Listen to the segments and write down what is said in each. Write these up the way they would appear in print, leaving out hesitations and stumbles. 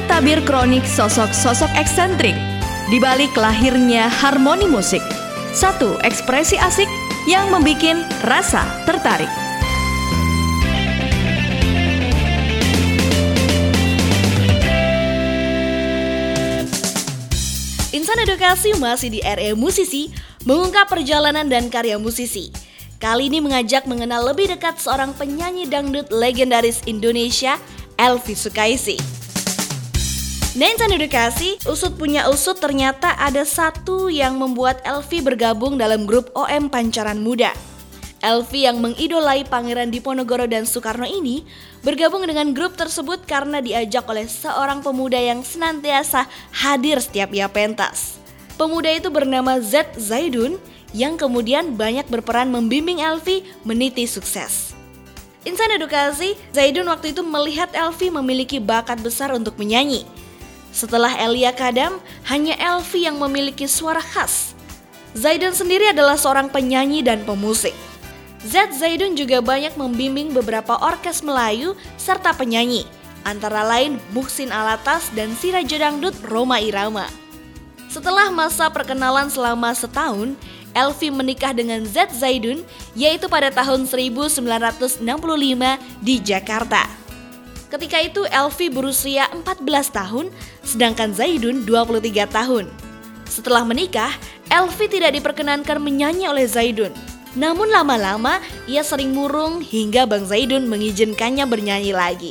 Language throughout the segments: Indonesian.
tabir kronik sosok-sosok eksentrik di balik lahirnya harmoni musik. 1. Ekspresi asik yang membikin rasa tertarik. Insan Edukasi masih di RE Musisi, mengungkap perjalanan dan karya musisi. Kali ini mengajak mengenal lebih dekat seorang penyanyi dangdut legendaris Indonesia, Elvy Sukaesih. Nah, Insan Edukasi, usut punya usut ternyata ada satu yang membuat Elvy bergabung dalam grup OM Pancaran Muda. Elvy yang mengidolai Pangeran Diponegoro dan Soekarno ini bergabung dengan grup tersebut karena diajak oleh seorang pemuda yang senantiasa hadir setiap ia pentas. Pemuda itu bernama Z Zaidun yang kemudian banyak berperan membimbing Elvy meniti sukses. Insan Edukasi, Zaidun waktu itu melihat Elvy memiliki bakat besar untuk menyanyi. Setelah Elia Kadam, hanya Elvy yang memiliki suara khas. Zaidun sendiri adalah seorang penyanyi dan pemusik. Z Zaidun juga banyak membimbing beberapa orkes Melayu serta penyanyi, antara lain Muhsin Alatas dan si Raja Dangdut Rhoma Irama. Setelah masa perkenalan selama setahun, Elvy menikah dengan Z Zaidun, yaitu pada tahun 1965 di Jakarta. Ketika itu Elvy berusia 14 tahun, sedangkan Zaidun 23 tahun. Setelah menikah, Elvy tidak diperkenankan menyanyi oleh Zaidun. Namun lama-lama ia sering murung hingga Bang Zaidun mengizinkannya bernyanyi lagi.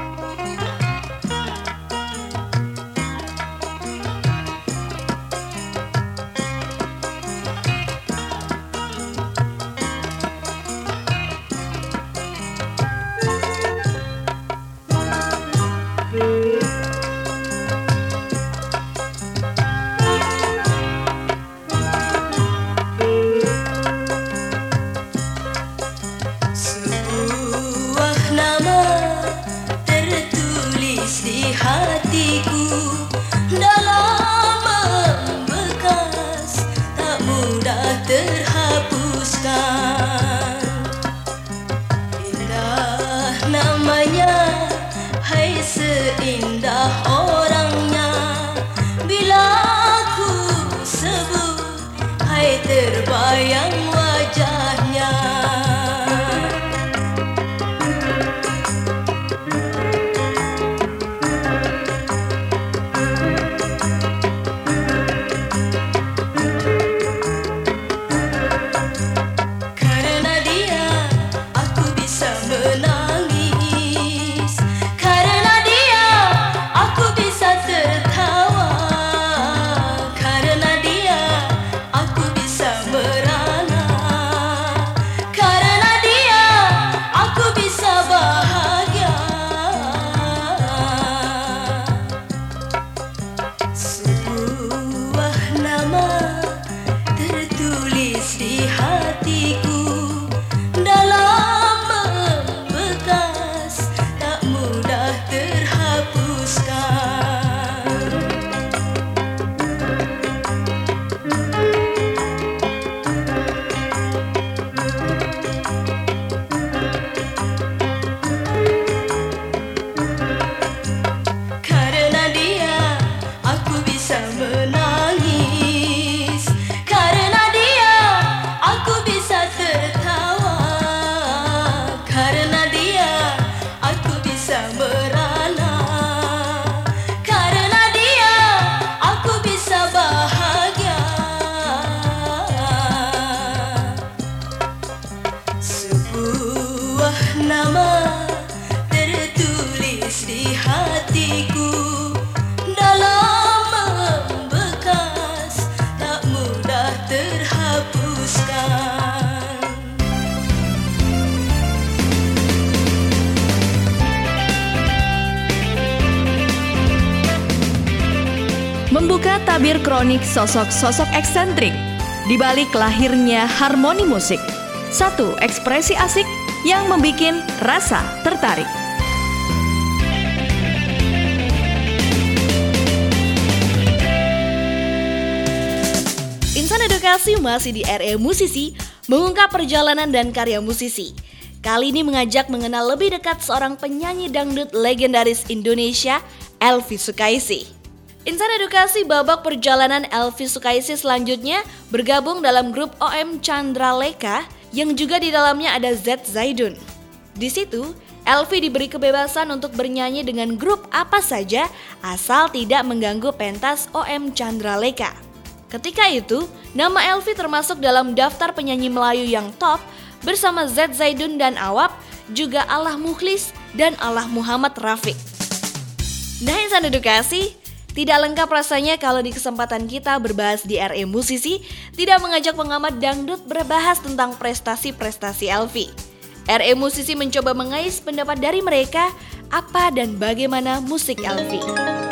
Hatiku dalam membekas, tak mudah terhapuskan. Indah namanya, hai seindah orangnya. Bila aku sebut, hai terbayang wajahnya. Nama tertulis di hatiku dalam membekas, tak mudah terhapuskan. Membuka tabir kronik sosok-sosok eksentrik di balik lahirnya harmoni musik. 1. Ekspresi asik yang membikin rasa tertarik. Insan Edukasi masih di RE Musisi, mengungkap perjalanan dan karya musisi. Kali ini mengajak mengenal lebih dekat seorang penyanyi dangdut legendaris Indonesia, Elvi Sukaisi. Insan Edukasi babak perjalanan Elvi Sukaisi selanjutnya bergabung dalam grup OM Chandra Lekha yang juga di dalamnya ada Z Zaidun. Di situ, Elvi diberi kebebasan untuk bernyanyi dengan grup apa saja asal tidak mengganggu pentas OM Chandra Lekha. Ketika itu, nama Elvi termasuk dalam daftar penyanyi Melayu yang top bersama Z Zaidun dan Awab, juga Allah Mukhlis dan Allah Muhammad Rafiq. Nah, Insan Edukasi, tidak lengkap rasanya kalau di kesempatan kita berbahas di RE Musisi tidak mengajak pengamat dangdut berbahas tentang prestasi-prestasi Elvi. RE Musisi mencoba mengais pendapat dari mereka apa dan bagaimana musik Elvi.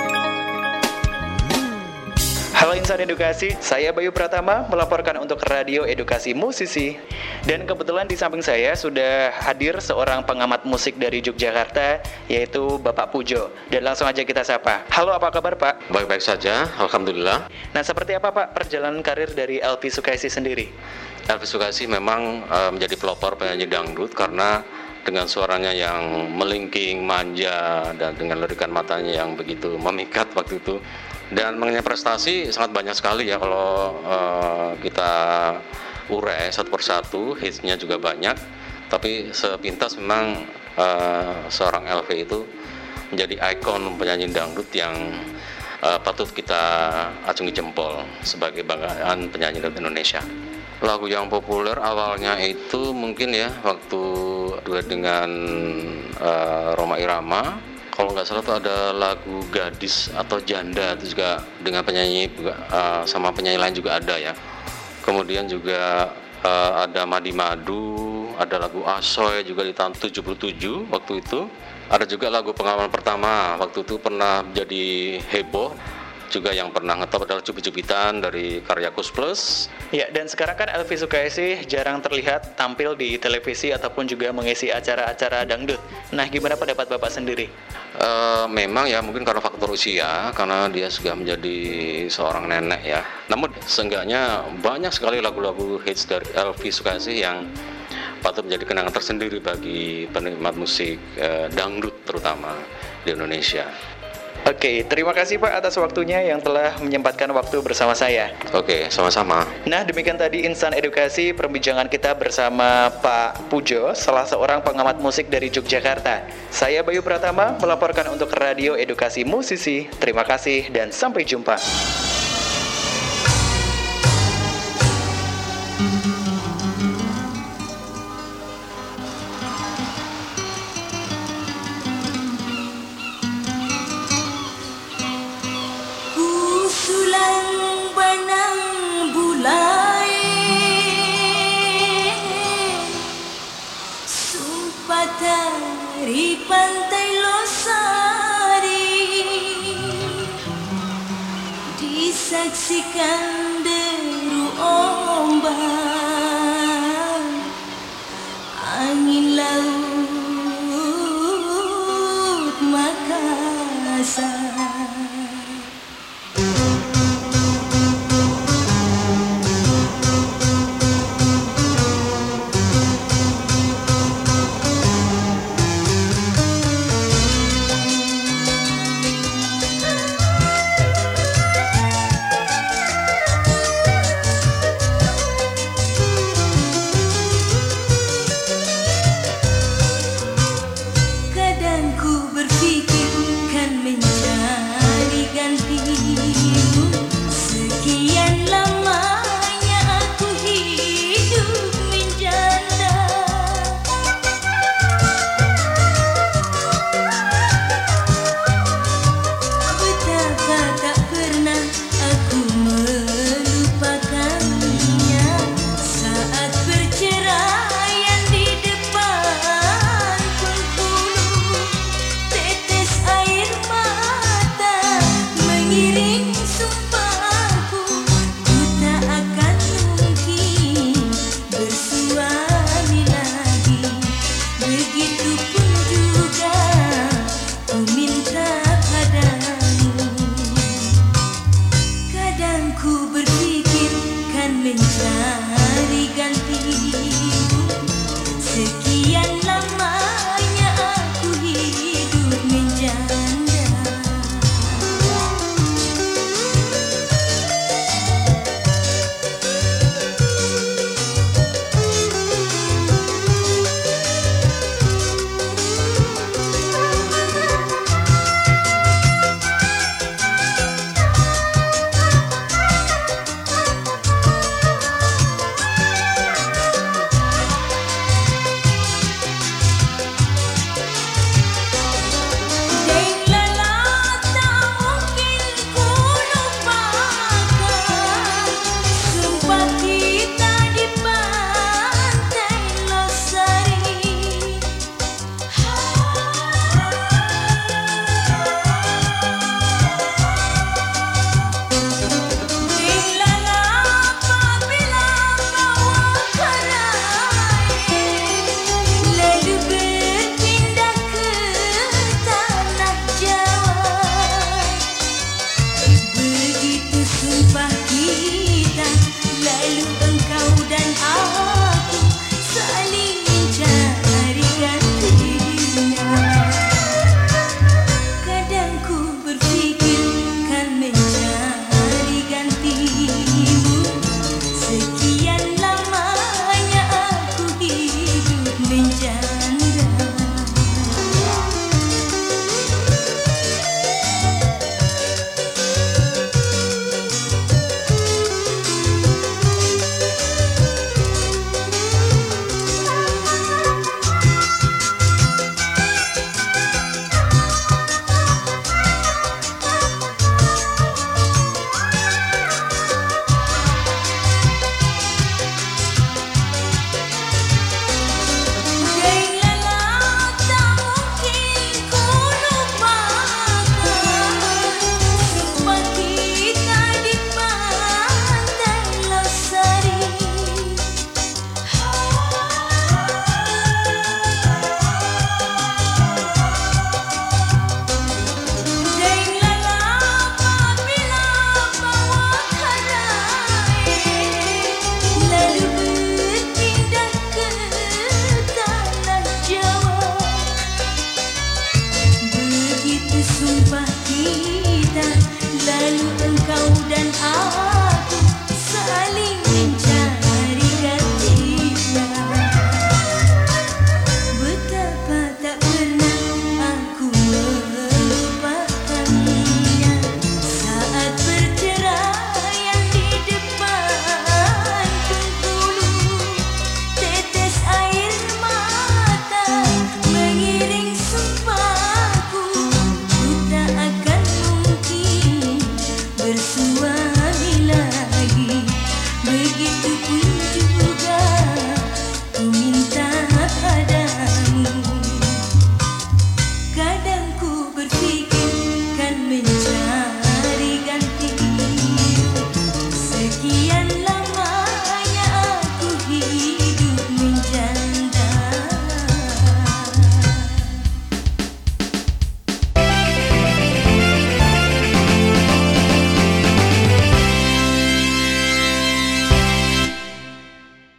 Halo Insan Edukasi, saya Bayu Pratama melaporkan untuk Radio Edukasi Musisi. Dan kebetulan di samping saya sudah hadir seorang pengamat musik dari Yogyakarta, yaitu Bapak Pujo. Dan langsung aja kita sapa. Halo, apa kabar Pak? Baik-baik saja, Alhamdulillah. Nah, seperti apa Pak perjalanan karir dari Elvi Sukaisi sendiri? Elvi Sukaisi memang menjadi pelopor penyanyi dangdut karena dengan suaranya yang melingking, manja, dan dengan lirikan matanya yang begitu memikat waktu itu. Dan mengenai prestasi sangat banyak sekali ya kalau kita urai satu persatu, hitsnya juga banyak. Tapi sepintas memang seorang Elvi itu menjadi ikon penyanyi dangdut yang patut kita acungi jempol sebagai banggaan penyanyi dangdut Indonesia. Lagu yang populer awalnya itu mungkin ya waktu duet dengan Rhoma Irama. Kalau nggak salah tuh ada lagu Gadis atau Janda, itu juga dengan penyanyi sama penyanyi lain juga ada ya. Kemudian juga ada Madi Madu, ada lagu Asoy juga di tahun 77 waktu itu. Ada juga lagu pengalaman pertama, waktu itu pernah jadi heboh. Juga yang pernah ngetop adalah Cubit-Cubitan dari karya Kus Plus. Ya, dan sekarang kan Elvi Sukaisi jarang terlihat tampil di televisi ataupun juga mengisi acara-acara dangdut. Nah, gimana pendapat Bapak sendiri? Memang ya mungkin karena faktor usia, karena dia sudah menjadi seorang nenek ya. Namun seenggaknya banyak sekali lagu-lagu hits dari Elvi Sukaisi yang patut menjadi kenangan tersendiri bagi penikmat musik dangdut terutama di Indonesia. Oke, terima kasih Pak atas waktunya yang telah menyempatkan waktu bersama saya. Oke, sama-sama. Nah, demikian tadi Insan Edukasi perbincangan kita bersama Pak Pujo, salah seorang pengamat musik dari Yogyakarta. Saya Bayu Pratama melaporkan untuk Radio Edukasi Musisi. Terima kasih dan sampai jumpa. Sulang benang bulai sumpah dari pantai Losari disaksikan